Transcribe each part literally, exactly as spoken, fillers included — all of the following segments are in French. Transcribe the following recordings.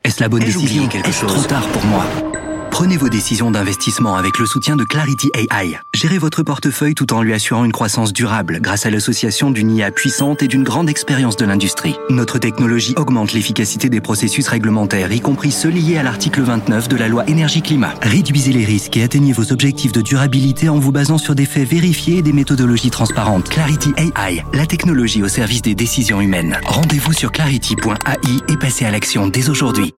Est-ce la bonne Ai-je décision? oublié quelque Est-ce chose? trop tard pour moi? Prenez vos décisions d'investissement avec le soutien de Clarity A I. Gérez votre portefeuille tout en lui assurant une croissance durable grâce à l'association d'une I A puissante et d'une grande expérience de l'industrie. Notre technologie augmente l'efficacité des processus réglementaires, y compris ceux liés à l'article vingt-neuf de la loi énergie-climat. Réduisez les risques et atteignez vos objectifs de durabilité en vous basant sur des faits vérifiés et des méthodologies transparentes. Clarity A I, la technologie au service des décisions humaines. Rendez-vous sur clarity point a i et passez à l'action dès aujourd'hui.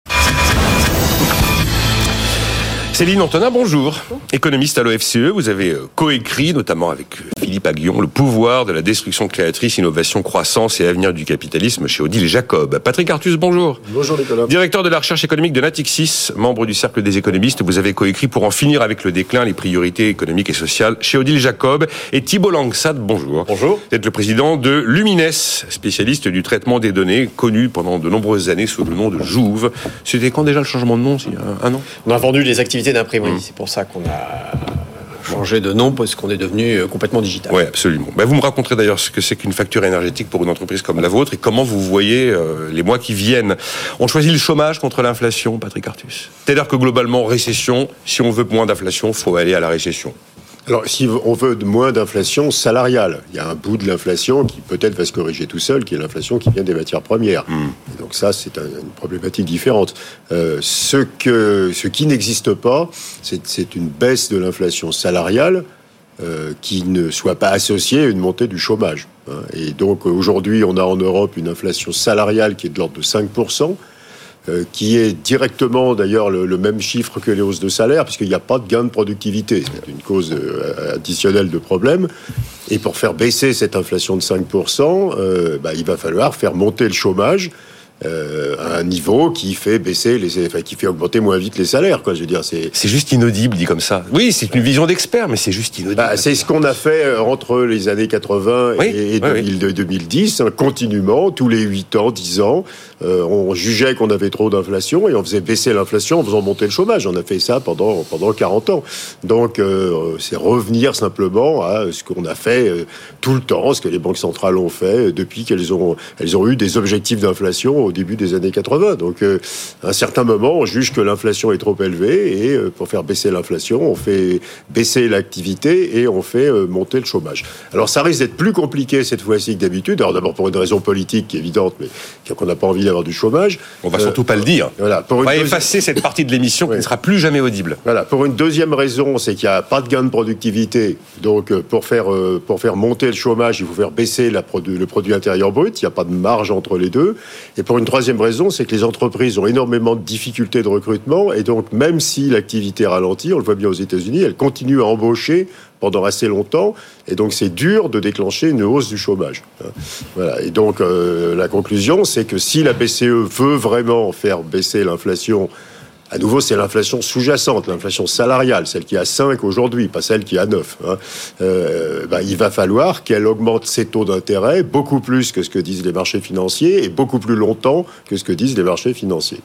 Céline Antonin, bonjour. Économiste à l'O F C E, vous avez coécrit, notamment avec Philippe Aghion, Le pouvoir de la destruction créatrice, innovation, croissance et avenir du capitalisme chez Odile Jacob. Patrick Artus, bonjour. Bonjour Nicolas. Directeur de la recherche économique de Natixis, membre du Cercle des économistes, vous avez coécrit Pour en finir avec le déclin, les priorités économiques et sociales chez Odile Jacob. Et Thibault Langsat, bonjour. Bonjour. Vous êtes le président de Lumines, spécialiste du traitement des données, connu pendant de nombreuses années sous le nom de Jouve. C'était quand déjà le changement de nom, il y a un an? On a vendu les activités d'imprimerie, mmh. c'est pour ça qu'on a changé de nom, parce qu'on est devenu complètement digital. Oui, absolument. Ben, vous me raconterez d'ailleurs ce que c'est qu'une facture énergétique pour une entreprise comme la vôtre et comment vous voyez euh, les mois qui viennent. On choisit le chômage contre l'inflation, Patrick Artus. C'est-à-dire que globalement, récession, si on veut moins d'inflation, il faut aller à la récession. Alors, si on veut moins d'inflation salariale, il y a un bout de l'inflation qui peut-être va se corriger tout seul, qui est l'inflation qui vient des matières premières. Mmh. Et donc ça, c'est un, une problématique différente. Euh, ce, que, ce qui n'existe pas, c'est, c'est une baisse de l'inflation salariale euh, qui ne soit pas associée à une montée du chômage. Hein. Et donc, aujourd'hui, on a en Europe une inflation salariale qui est de l'ordre de cinq pour cent. Euh, qui est directement d'ailleurs le, le même chiffre que les hausses de salaire, puisqu'il n'y a pas de gain de productivité. C'est une cause euh, additionnelle de problème. Et pour faire baisser cette inflation de cinq pour cent, euh, bah, il va falloir faire monter le chômage euh, à un niveau qui fait baisser les, enfin, qui fait augmenter moins vite les salaires, quoi. Je veux dire, c'est c'est juste inaudible dit comme ça. Oui, c'est une vision d'expert, mais c'est juste inaudible. Bah, c'est ce qu'on a fait entre les années quatre-vingts oui, et, et oui, deux mille, oui. deux mille dix, hein, continuellement, tous les huit ans, dix ans. Euh, on jugeait qu'on avait trop d'inflation et on faisait baisser l'inflation en faisant monter le chômage. On a fait ça pendant, pendant quarante ans. Donc, euh, c'est revenir simplement à ce qu'on a fait euh, tout le temps, ce que les banques centrales ont fait depuis qu'elles ont, elles ont eu des objectifs d'inflation au début des années quatre-vingts. Donc, euh, à un certain moment, on juge que l'inflation est trop élevée et euh, pour faire baisser l'inflation, on fait baisser l'activité et on fait euh, monter le chômage. Alors, ça risque d'être plus compliqué cette fois-ci que d'habitude. Alors, d'abord pour une raison politique qui est évidente, mais qu'on n'a pas envie d'avoir du chômage. On va euh, surtout pas le dire. Voilà, pour on va deuxi... effacer cette partie de l'émission qui ne sera plus jamais audible. Voilà. Pour une deuxième raison, c'est qu'il n'y a pas de gain de productivité. Donc, pour faire, pour faire monter le chômage, il faut faire baisser la produ... le produit intérieur brut. Il n'y a pas de marge entre les deux. Et pour une troisième raison, c'est que les entreprises ont énormément de difficultés de recrutement. Et donc, même si l'activité ralentit, on le voit bien aux États-Unis, elles continuent à embaucher pendant assez longtemps, et donc c'est dur de déclencher une hausse du chômage. Voilà. Et donc euh, la conclusion, c'est que si la B C E veut vraiment faire baisser l'inflation, à nouveau c'est l'inflation sous-jacente, l'inflation salariale, celle qui est à cinq aujourd'hui, pas celle qui est à neuf, hein, euh, bah, il va falloir qu'elle augmente ses taux d'intérêt beaucoup plus que ce que disent les marchés financiers, et beaucoup plus longtemps que ce que disent les marchés financiers.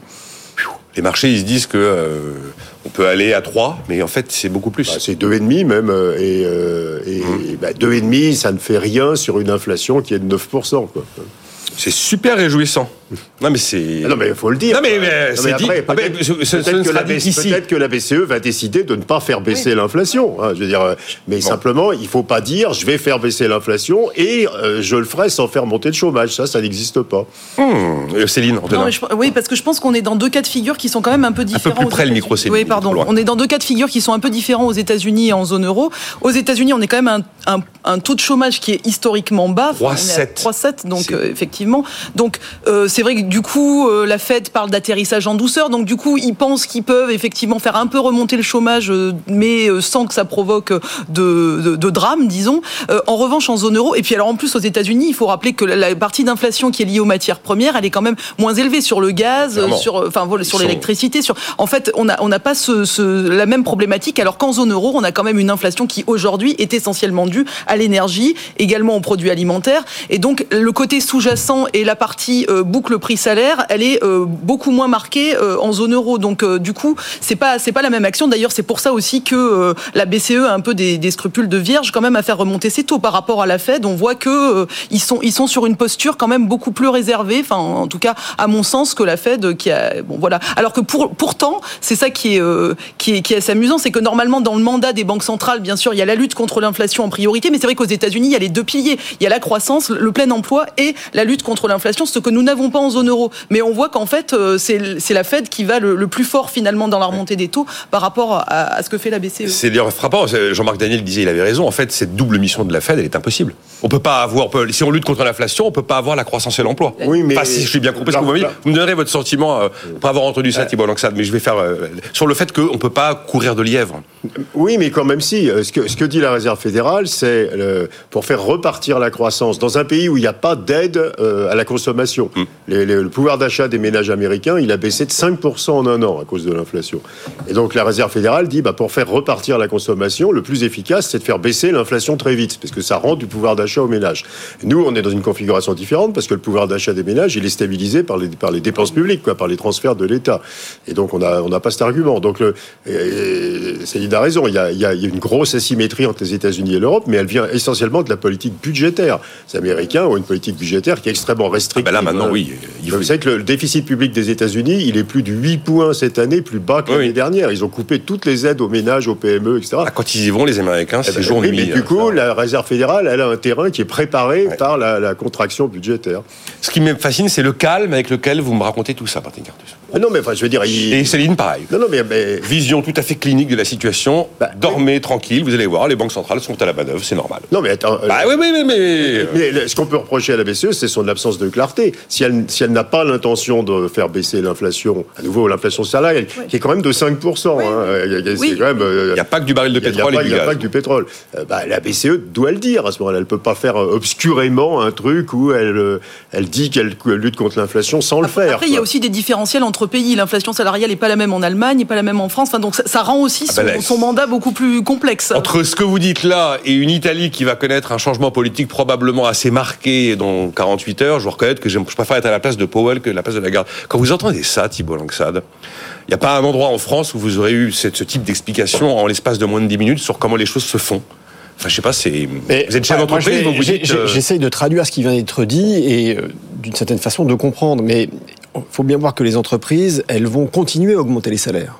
Les marchés, ils se disent que euh, on peut aller à trois, mais en fait, c'est beaucoup plus. Bah, c'est deux virgule cinq même, et, euh, et mmh. bah, deux virgule cinq, ça ne fait rien sur une inflation qui est de neuf pour cent, quoi. C'est super réjouissant. Non mais c'est. Ah non mais il faut le dire. Non mais, mais non, c'est mais après, dit. peut-être, ce, ce, peut-être, ce ne que sera la B C E, ici. peut-être que la B C E va décider de ne pas faire baisser oui. l'inflation. Hein, je veux dire, mais bon. Simplement, il faut pas dire je vais faire baisser l'inflation et euh, je le ferai sans faire monter le chômage. Ça, ça n'existe pas. Mmh. Céline, non, mais je, oui, parce que je pense qu'on est dans deux cas de figure qui sont quand même un peu différents. Un peu plus près le micro, Céline. Oui, pardon. On est dans deux cas de figure qui sont un peu différents aux États-Unis et en zone euro. Aux États-Unis, on est quand même un, un, un taux de chômage qui est historiquement bas. trois virgule sept. trois virgule sept, donc euh, effectivement. Donc euh, c'est vrai que du coup, euh, la Fed parle d'atterrissage en douceur. Donc du coup, ils pensent qu'ils peuvent effectivement faire un peu remonter le chômage, euh, mais euh, sans que ça provoque de, de, de drame, disons. Euh, en revanche, en zone euro, et puis alors en plus aux États-Unis, il faut rappeler que la, la partie d'inflation qui est liée aux matières premières, elle est quand même moins élevée sur le gaz, Vraiment. sur, enfin voilà, sur Ils l'électricité. Sur, en fait, on n'a on n'a pas ce, ce, la même problématique. Alors qu'en zone euro, on a quand même une inflation qui aujourd'hui est essentiellement due à l'énergie, également aux produits alimentaires. Et donc le côté sous-jacent et la partie euh, boucle boucle prix-salaire, elle est euh, beaucoup moins marquée euh, en zone euro. Donc euh, du coup, c'est pas c'est pas la même action. D'ailleurs, c'est pour ça aussi que euh, la B C E a un peu des, des scrupules de vierge quand même à faire remonter ses taux par rapport à la Fed. On voit que euh, ils sont ils sont sur une posture quand même beaucoup plus réservée. Enfin, en tout cas, à mon sens, que la Fed qui a bon voilà. Alors que pour pourtant, c'est ça qui est euh, qui est qui est assez amusant, c'est que normalement dans le mandat des banques centrales, bien sûr, il y a la lutte contre l'inflation en priorité, mais c'est vrai qu'aux États-Unis, il y a les deux piliers. Il y a la croissance, le plein emploi et la lutte contre l'inflation, ce que nous n'avons pas en zone euro. Mais on voit qu'en fait, euh, c'est c'est la Fed qui va le, le plus fort finalement dans la remontée des taux par rapport à, à ce que fait la B C E. C'est d'ailleurs frappant. Jean-Marc Daniel disait, il avait raison. En fait, cette double mission de la Fed, elle est impossible. On peut pas avoir, on peut, si on lutte contre l'inflation, on peut pas avoir la croissance et l'emploi. Oui, mais enfin, si je suis bien compris ce que vous m'avez dit, vous me donnerez votre sentiment, euh, pas avoir entendu ça, Thibault Langsade, mais je vais faire euh, sur le fait qu'on peut pas courir de lièvre. Oui, mais quand même si. Ce que, ce que dit la Réserve fédérale, c'est le, pour faire repartir la croissance dans un pays où il n'y a pas d'aide euh, à la consommation. Mmh. Les, les, le pouvoir d'achat des ménages américains, il a baissé de cinq pour cent en un an à cause de l'inflation. Et donc la Réserve fédérale dit, bah, pour faire repartir la consommation, le plus efficace, c'est de faire baisser l'inflation très vite, parce que ça rend du pouvoir d'achat aux ménages. Nous, on est dans une configuration différente, parce que le pouvoir d'achat des ménages, il est stabilisé par les, par les dépenses publiques, quoi, par les transferts de l'État. Et donc on n'a on a pas cet argument. Donc le, c'est, il a raison, il y a, il y a une grosse asymétrie entre les États-Unis et l'Europe, mais elle vient essentiellement de la politique budgétaire. Les Américains ont une politique budgétaire qui est extrêmement restrictive. Ah ben là, maintenant, oui. Il faut... Vous savez que le déficit public des États-Unis, il est plus de huit points cette année, plus bas que l'année oui. dernière. Ils ont coupé toutes les aides aux ménages, aux P M E, et cetera. Ah, quand ils y vont, les Américains, c'est eh ben, jour oui, et nuit. Mais du coup, ça... la Réserve fédérale, elle a un terrain qui est préparé ouais. par la, la contraction budgétaire. Ce qui me fascine, c'est le calme avec lequel vous me racontez tout ça, Patrick Artus. Ah non, mais enfin, je veux dire... Il... Et Céline, pareil. Non, non, mais, mais... Vision tout à fait clinique de la situation. Bah, Dormez oui. tranquille, vous allez voir, les banques centrales sont à la manœuvre, c'est normal. Non, mais attends... Bah euh... oui, oui, oui, mais... mais... mais ce qu'on peut reprocher à la B C E, c'est son absence de clarté. Si elle, si elle n'a pas l'intention de faire baisser l'inflation, à nouveau, l'inflation salariale, oui. qui est quand même de cinq pour cent. Oui. Hein, il oui. n'y a pas que du baril de pétrole et du gaz. Il n'y a pas que du pétrole. Euh, bah, la B C E doit le dire à ce moment-là. Elle ne peut pas faire obscurément un truc où elle, elle dit qu'elle lutte contre l'inflation sans après, le faire. Après, il y a aussi des différentiels entre pays. L'inflation salariale n'est pas la même en Allemagne, n'est pas la même en France. Enfin, donc ça, ça rend aussi son, ah ben là, son mandat beaucoup plus complexe. Entre ce que vous dites là et une Italie qui va connaître un changement politique probablement assez marqué dans quarante-huit heures, je vous reconnais que je préfère être à la place de Powell que à la place de Lagarde. Quand vous entendez ça, Thibault Langsade, il n'y a pas un endroit en France où vous aurez eu ce, ce type d'explication en l'espace de moins de dix minutes sur comment les choses se font. Enfin, je sais pas, c'est... Mais, vous êtes chef d'entreprise, donc vous dites... Euh... J'essaye de traduire ce qui vient d'être dit et euh, d'une certaine façon de comprendre, mais il faut bien voir que les entreprises, elles vont continuer à augmenter les salaires.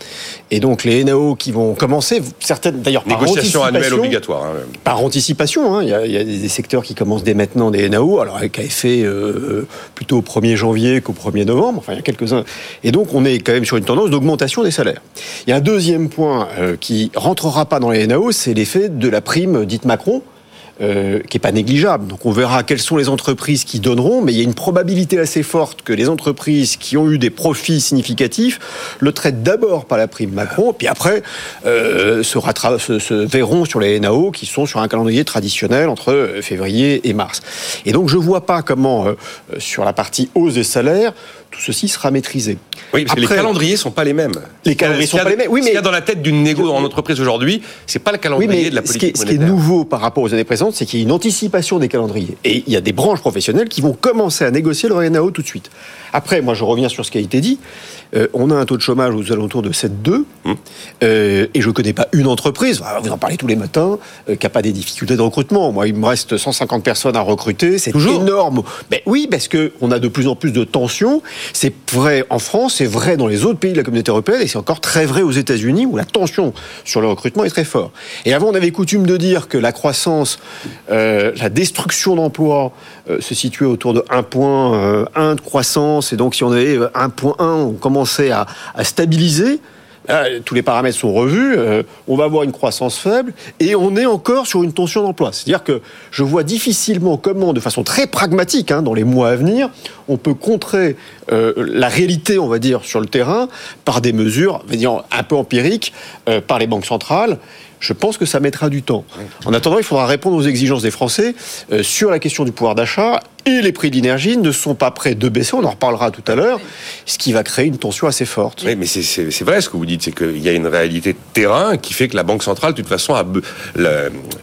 Et donc les N A O qui vont commencer, certaines d'ailleurs par négociation annuelle obligatoire. Hein, par anticipation, hein, il y a, il y a des secteurs qui commencent dès maintenant des N A O, alors avec effet euh, plutôt au premier janvier qu'au premier novembre, enfin il y a quelques-uns. Et donc on est quand même sur une tendance d'augmentation des salaires. Il y a un deuxième point euh, qui rentrera pas dans les N A O, c'est l'effet de la prime dite Macron. Euh, qui n'est pas négligeable. Donc on verra quelles sont les entreprises qui donneront, mais il y a une probabilité assez forte que les entreprises qui ont eu des profits significatifs le traitent d'abord par la prime Macron, puis après euh, se, rattra- se, se verront sur les N A O qui sont sur un calendrier traditionnel entre février et mars. Et donc je ne vois pas comment, euh, sur la partie hausse des salaires, tout ceci sera maîtrisé. Oui, parce Après, que les calendriers ne sont pas les mêmes. Les calendriers ne sont pas les mêmes. Oui, mais ce qu'il y a dans la tête d'une négo en entreprise aujourd'hui, c'est pas le calendrier oui, de la politique ce qui est, monétaire. Ce qui est nouveau par rapport aux années précédentes, c'est qu'il y a une anticipation des calendriers. Et il y a des branches professionnelles qui vont commencer à négocier leur N A O tout de suite. Après, moi, je reviens sur ce qui a été dit. Euh, on a un taux de chômage aux alentours de sept virgule deux. Hum. Euh, et je ne connais pas une entreprise, vous en parlez tous les matins, euh, qui n'a pas des difficultés de recrutement. Moi, il me reste cent cinquante personnes à recruter. C'est Toujours énorme. Ben, oui, parce qu'on a de plus en plus de tensions. C'est vrai en France, c'est vrai dans les autres pays de la communauté européenne, et c'est encore très vrai aux États-Unis, où la tension sur le recrutement est très forte. Et avant, on avait coutume de dire que la croissance, euh, la destruction d'emplois euh, se situait autour de un virgule un de croissance. Et donc, si on avait un virgule un, on commençait à, à stabiliser. Euh, tous les paramètres sont revus, euh, on va avoir une croissance faible et on est encore sur une tension d'emploi. C'est-à-dire que je vois difficilement comment, de façon très pragmatique, hein, dans les mois à venir, on peut contrer euh, la réalité, on va dire, sur le terrain par des mesures, on va dire, un peu empiriques, euh, par les banques centrales. Je pense que ça mettra du temps. En attendant, il faudra répondre aux exigences des Français euh, sur la question du pouvoir d'achat, et les prix de l'énergie ne sont pas prêts de baisser, on en reparlera tout à l'heure, ce qui va créer une tension assez forte. Oui, mais c'est, c'est, c'est vrai ce que vous dites, c'est qu'il y a une réalité de terrain qui fait que la Banque centrale, de toute façon, a... La,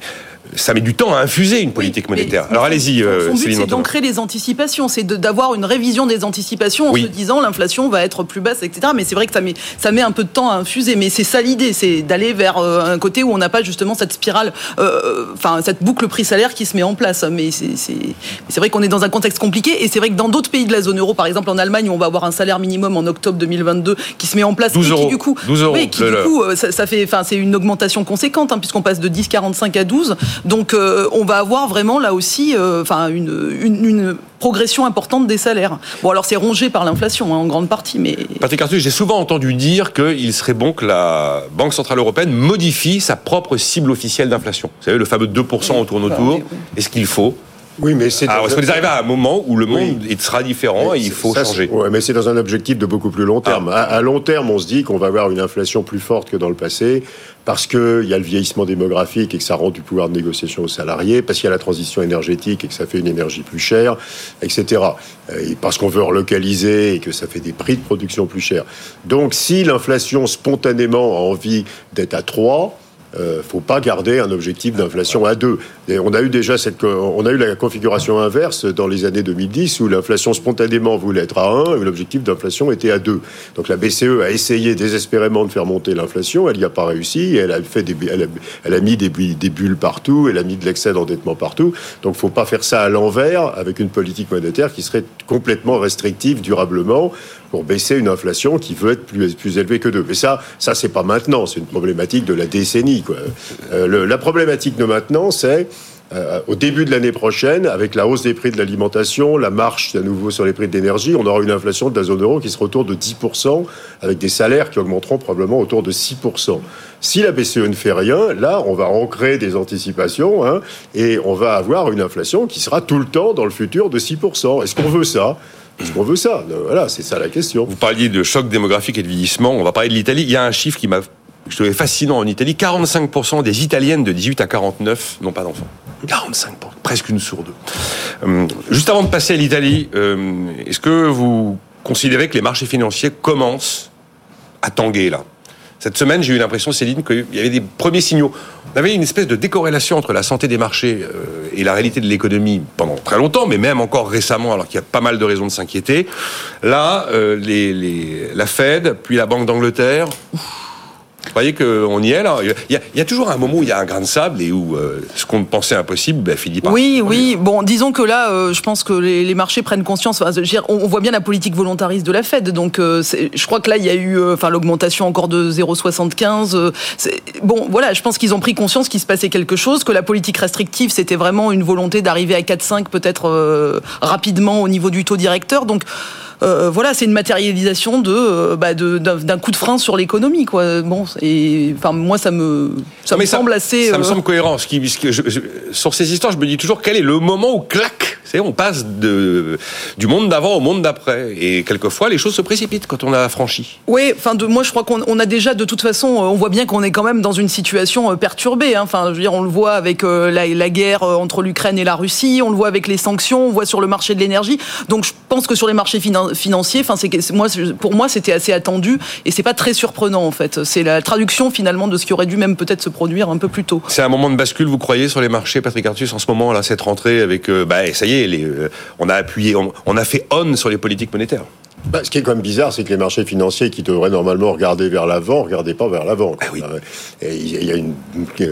ça met du temps à infuser une politique oui, monétaire. Alors allez-y, euh, Céline. C'est Antonin. d'ancrer les anticipations, c'est de, d'avoir une révision des anticipations en oui. se disant l'inflation va être plus basse, et cetera. Mais c'est vrai que ça met, ça met un peu de temps à infuser. Mais c'est ça l'idée, c'est d'aller vers euh, un côté où on n'a pas justement cette spirale, enfin euh, cette boucle prix-salaire qui se met en place. Mais c'est, c'est, c'est vrai qu'on est dans un contexte compliqué. Et c'est vrai que dans d'autres pays de la zone euro, par exemple en Allemagne, où on va avoir un salaire minimum en octobre deux mille vingt-deux qui se met en place, douze et qui euros. du coup, douze euros, oui, qui du coup, ça, ça fait, enfin c'est une augmentation conséquente, hein, puisqu'on passe de dix virgule quarante-cinq à douze. Donc euh, on va avoir vraiment là aussi, enfin euh, une, une, une progression importante des salaires. Bon, alors c'est rongé par l'inflation hein, en grande partie, mais... Patrick Artus, j'ai souvent entendu dire qu'il serait bon que la Banque Centrale Européenne modifie sa propre cible officielle d'inflation. Vous savez, le fameux deux pour cent oui, au tourne-autour. Oui, oui. Est-ce qu'il faut ? Oui, mais c'est. Alors, est-ce qu'on est arrivé à un moment où le monde oui. sera différent et il faut ça, changer ? Oui, mais c'est dans un objectif de beaucoup plus long terme. Ah. À, à long terme, on se dit qu'on va avoir une inflation plus forte que dans le passé parce qu'il y a le vieillissement démographique et que ça rend du pouvoir de négociation aux salariés, parce qu'il y a la transition énergétique et que ça fait une énergie plus chère, et cetera. Et parce qu'on veut relocaliser et que ça fait des prix de production plus chers. Donc, si l'inflation spontanément a envie d'être à trois, Euh, faut pas garder un objectif d'inflation à deux. Et on a eu déjà cette, on a eu la configuration inverse dans les années deux mille dix où l'inflation spontanément voulait être à un et l'objectif d'inflation était à deux. Donc la B C E a essayé désespérément de faire monter l'inflation, elle n'y a pas réussi, elle a fait des, elle a, elle a mis des, des bulles partout, elle a mis de l'excès d'endettement partout. Donc faut pas faire ça à l'envers avec une politique monétaire qui serait complètement restrictive durablement pour baisser une inflation qui veut être plus, plus élevée que deux. Mais ça, ça c'est pas maintenant, c'est une problématique de la décennie, quoi. Euh, le, la problématique de maintenant, c'est euh, au début de l'année prochaine, avec la hausse des prix de l'alimentation, la marche à nouveau sur les prix de l'énergie, on aura une inflation de la zone euro qui sera autour de dix pour cent, avec des salaires qui augmenteront probablement autour de six pour cent. Si la B C E ne fait rien, là, on va ancrer des anticipations hein, et on va avoir une inflation qui sera tout le temps dans le futur de six pour cent. Est-ce qu'on veut ça ? Est-ce qu'on veut ça ? Voilà, c'est ça la question. Vous parliez de choc démographique et de vieillissement. On va parler de l'Italie. Il y a un chiffre qui m'a, je trouvais fascinant en Italie. quarante-cinq pour cent des Italiennes de dix-huit à quarante-neuf n'ont pas d'enfants. quarante-cinq pour cent, presque une sur deux. Euh, juste avant de passer à l'Italie, euh, est-ce que vous considérez que les marchés financiers commencent à tanguer là ? Cette semaine, j'ai eu l'impression, Céline, qu'il y avait des premiers signaux. On avait une espèce de décorrélation entre la santé des marchés et la réalité de l'économie pendant très longtemps, mais même encore récemment, alors qu'il y a pas mal de raisons de s'inquiéter. Là, euh, les, les, la Fed, puis la Banque d'Angleterre... Vous voyez qu'on y est là. Il y, a, il y a toujours un moment où il y a un grain de sable et où euh, ce qu'on pensait impossible ben, finit par... Oui, oui. Bon, disons que là, euh, je pense que les, les marchés prennent conscience. Enfin, je veux dire, on, on voit bien la politique volontariste de la Fed. Donc, euh, c'est, je crois que là, il y a eu euh, enfin, l'augmentation encore de zéro virgule soixante-quinze. Euh, bon, voilà, je pense qu'ils ont pris conscience qu'il se passait quelque chose, que la politique restrictive, c'était vraiment une volonté d'arriver à quatre virgule cinq peut-être euh, rapidement au niveau du taux directeur. Donc, Euh, voilà, c'est une matérialisation de, euh, bah de d'un, d'un coup de frein sur l'économie, quoi. Bon, et enfin moi ça me ça non, me semble ça, assez. Ça euh... me semble cohérent. Ce qui, ce que je, je, sur ces histoires, je me dis toujours quel est le moment où clac, c'est on passe de du monde d'avant au monde d'après. Et quelquefois les choses se précipitent quand on a franchi. Oui, enfin de moi je crois qu'on on a déjà de toute façon, on voit bien qu'on est quand même dans une situation perturbée. Hein. Enfin, je veux dire, on le voit avec euh, la, la guerre entre l'Ukraine et la Russie, on le voit avec les sanctions, on voit sur le marché de l'énergie. Donc je pense que sur les marchés financiers financier, enfin c'est, c'est moi pour moi c'était assez attendu et c'est pas très surprenant en fait. C'est la traduction finalement de ce qui aurait dû même peut-être se produire un peu plus tôt. C'est un moment de bascule, vous croyez, sur les marchés, Patrick Artus, en ce moment là, cette rentrée avec, euh, bah ça y est, les, euh, on a appuyé, on, on a fait on sur les politiques monétaires. Bah, ce qui est quand même bizarre, c'est que les marchés financiers qui devraient normalement regarder vers l'avant, regardaient pas vers l'avant. Ah oui. Et il y a une,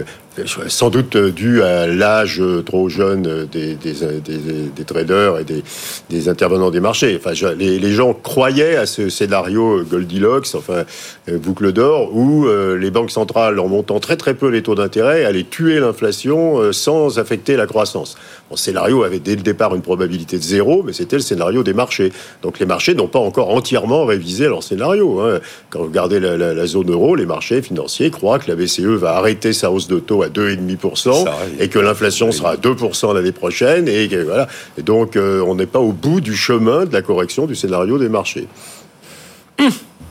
sans doute dû à l'âge trop jeune des, des, des, des traders et des, des intervenants des marchés. Enfin, les, les gens croyaient à ce scénario Goldilocks, enfin boucle d'or, où euh, les banques centrales, en montant très très peu les taux d'intérêt, allaient tuer l'inflation euh, sans affecter la croissance. Bon, ce scénario avait dès le départ une probabilité de zéro, mais c'était le scénario des marchés. Donc les marchés n'ont pas encore entièrement révisé leur scénario. Hein. Quand vous regardez la, la, la zone euro, les marchés financiers croient que la B C E va arrêter sa hausse de taux à deux virgule cinq pour cent et que l'inflation sera à deux pour cent l'année prochaine. Et, que, voilà. et donc euh, on n'est pas au bout du chemin de la correction du scénario des marchés. Mmh.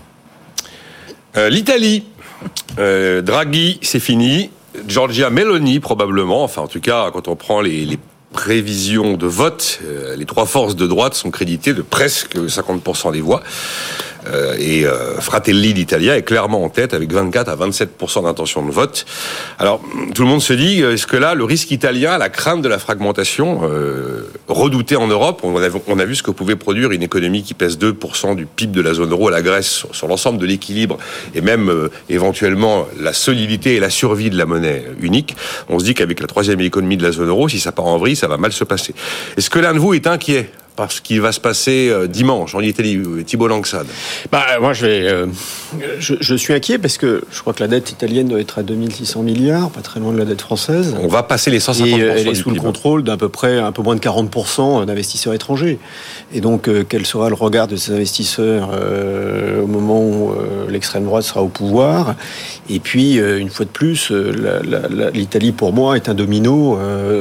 Euh, L'Italie, euh, Draghi, c'est fini. Giorgia Meloni, probablement. Enfin, en tout cas, quand on prend les, les prévisions de vote, euh, les trois forces de droite sont créditées de presque cinquante pour cent des voix. Euh, et euh, Fratelli d'Italia est clairement en tête avec vingt-quatre à vingt-sept pour cent d'intention de vote. Alors, tout le monde se dit, est-ce que là, le risque italien, la crainte de la fragmentation, euh, redoutée en Europe, on a, on a vu ce que pouvait produire une économie qui pèse deux pour cent du P I B de la zone euro à la Grèce sur, sur l'ensemble de l'équilibre et même euh, éventuellement la solidité et la survie de la monnaie unique. On se dit qu'avec la troisième économie de la zone euro, si ça part en vrille, ça va mal se passer. Est-ce que l'un de vous est inquiet par ce qui va se passer dimanche en Italie? Thibault Langsade. Bah, moi, je, vais, euh, je, je suis inquiet parce que je crois que la dette italienne doit être à deux mille six cents milliards, pas très loin de la dette française. On va passer les cent cinquante pour cent. Et elle est sous le contrôle d'à peu près un peu moins de quarante pour cent d'investisseurs étrangers. Et donc, euh, quel sera le regard de ces investisseurs euh, au moment où euh, l'extrême droite sera au pouvoir? Et puis, euh, une fois de plus, euh, la, la, la, l'Italie, pour moi, est un domino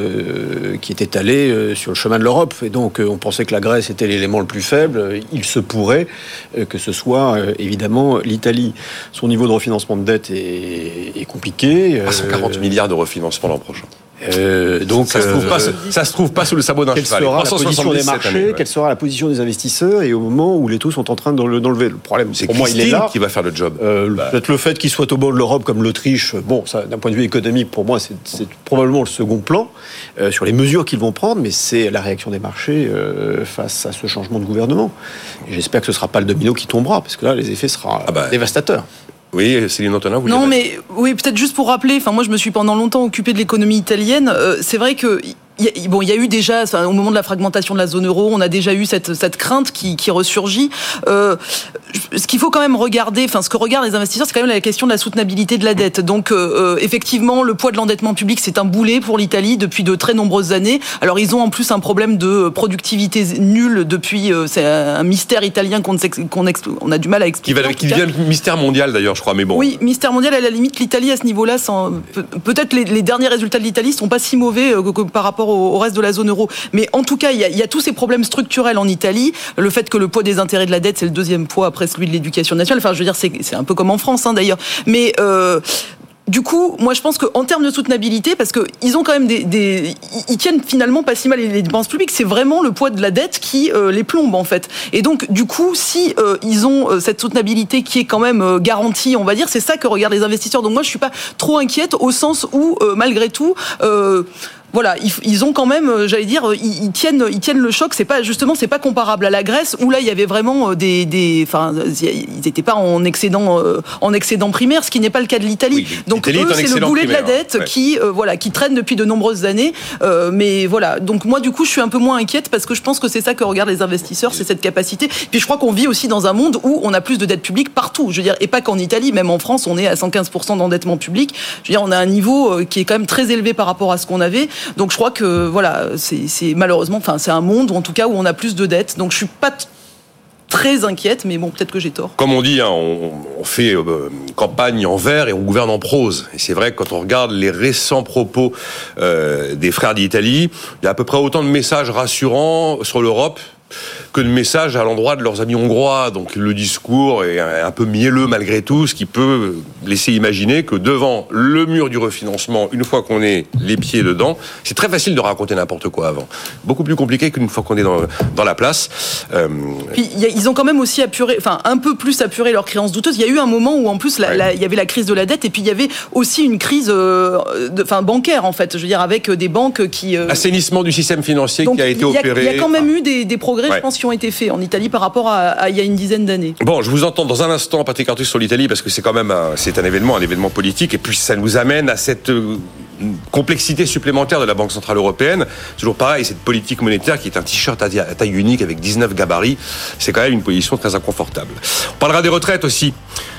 euh, qui est étalé euh, sur le chemin de l'Europe. Et donc, euh, on pensait que la Grèce était l'élément le plus faible. Il se pourrait euh, que ce soit, euh, évidemment, l'Italie. Son niveau de refinancement de dette est, est compliqué. À cent quarante milliards de refinancement l'an prochain. Euh, donc, ça se trouve euh, pas, ça se trouve pas sous le sabot d'un quelle cheval. Sera la position des marchés, année, ouais. Quelle sera la position des investisseurs et au moment où les taux sont en train d'enlever. Le problème, c'est pour Christine moi, il est là. Qui va faire le job. Euh, bah. Peut-être le fait qu'il soit au bord de l'Europe comme l'Autriche. Bon, ça, d'un point de vue économique, pour moi, c'est, c'est probablement le second plan euh, sur les mesures qu'ils vont prendre, mais c'est la réaction des marchés euh, face à ce changement de gouvernement. Et j'espère que ce sera pas le domino qui tombera, parce que là, les effets seront ah bah. dévastateurs. Oui, Céline Antonin, vous Non, mais oui, peut-être juste pour rappeler, enfin, moi, je me suis pendant longtemps occupée de l'économie italienne. Euh, c'est vrai que. Il y a, bon, il y a eu déjà, au moment de la fragmentation de la zone euro, on a déjà eu cette, cette crainte qui, qui ressurgit. Euh, ce qu'il faut quand même regarder, enfin, ce que regardent les investisseurs, c'est quand même la question de la soutenabilité de la dette. Donc, euh, effectivement, le poids de l'endettement public, c'est un boulet pour l'Italie depuis de très nombreuses années. Alors, ils ont en plus un problème de productivité nulle depuis, euh, c'est un mystère italien qu'on, qu'on on a du mal à expliquer. Qui, va, qui devient mystère mondial d'ailleurs, je crois, mais bon. Oui, mystère mondial, à la limite, l'Italie à ce niveau-là, sans, peut-être les, les derniers résultats de l'Italie sont pas si mauvais euh, que, par rapport au reste de la zone euro. Mais en tout cas, il y, a, il y a tous ces problèmes structurels en Italie. Le fait que le poids des intérêts de la dette, c'est le deuxième poids après celui de l'éducation nationale. Enfin, je veux dire, c'est, c'est un peu comme en France, hein, d'ailleurs. Mais... Euh, Du coup, moi je pense qu'en termes de soutenabilité, parce qu'ils ont quand même des, des... Ils tiennent finalement pas si mal les dépenses publiques, c'est vraiment le poids de la dette qui euh, les plombe en fait. Et donc du coup, si euh, ils ont euh, cette soutenabilité qui est quand même euh, garantie, on va dire, c'est ça que regardent les investisseurs. Donc moi je suis pas trop inquiète au sens où, euh, malgré tout... Euh, Voilà, ils, ils ont quand même, j'allais dire, ils, ils tiennent, ils tiennent le choc. C'est pas justement, c'est pas comparable à la Grèce où là il y avait vraiment des, des, enfin, ils n'étaient pas en excédent, euh, en excédent primaire, ce qui n'est pas le cas de l'Italie. Oui, donc eux, c'est le boulet primaire, de la dette ouais. qui, euh, voilà, qui traîne depuis de nombreuses années. Euh, mais voilà, donc moi du coup, je suis un peu moins inquiète parce que je pense que c'est ça que regardent les investisseurs, c'est cette capacité. Puis je crois qu'on vit aussi dans un monde où on a plus de dette publique partout. Je veux dire, et pas qu'en Italie, même en France, on est à cent quinze pour cent d'endettement public. Je veux dire, on a un niveau qui est quand même très élevé par rapport à ce qu'on avait. Donc je crois que voilà, c'est, c'est malheureusement, enfin c'est un monde où, en tout cas où on a plus de dettes. Donc je suis pas t- très inquiète, mais bon, peut-être que j'ai tort. Comme on dit, hein, on, on fait euh, campagne en vers et on gouverne en prose. Et c'est vrai que quand on regarde les récents propos euh, des frères d'Italie, il y a à peu près autant de messages rassurants sur l'Europe que de messages à l'endroit de leurs amis hongrois. Donc le discours est un peu mielleux malgré tout, ce qui peut laisser imaginer que devant le mur du refinancement, une fois qu'on est les pieds dedans, c'est très facile de raconter n'importe quoi avant. Beaucoup plus compliqué qu'une fois qu'on est dans, dans la place. Euh... Puis y a, ils ont quand même aussi apuré, enfin un peu plus apuré leurs créances douteuses. Il y a eu un moment où en plus la, ouais. la, il y avait la crise de la dette et puis il y avait aussi une crise euh, de, enfin, bancaire en fait. Je veux dire avec des banques qui... Euh... Assainissement du système financier Donc, qui a été y a, opéré. Il y a quand même eu des, des progrès, ouais. je pense, qui ont été faits en Italie par rapport à, à il y a une dizaine d'années. Bon, je vous entends dans un instant, Patrick Artus, sur l'Italie, parce que c'est quand même un, c'est un événement, un événement politique, et puis ça nous amène à cette euh, complexité supplémentaire de la Banque Centrale Européenne. Toujours pareil, cette politique monétaire qui est un t-shirt à taille unique avec dix-neuf gabarits, c'est quand même une position très inconfortable. On parlera des retraites aussi.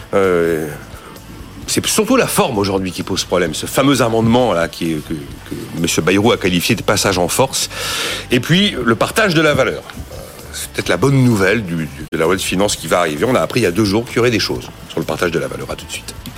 Euh, C'est surtout la forme aujourd'hui qui pose problème. Ce fameux amendement là, qui est, que, que M. Bayrou a qualifié de passage en force. Et puis, le partage de la valeur. C'est peut-être la bonne nouvelle du, de la loi de finances qui va arriver. On a appris il y a deux jours qu'il y aurait des choses sur le partage de la valeur. À tout de suite.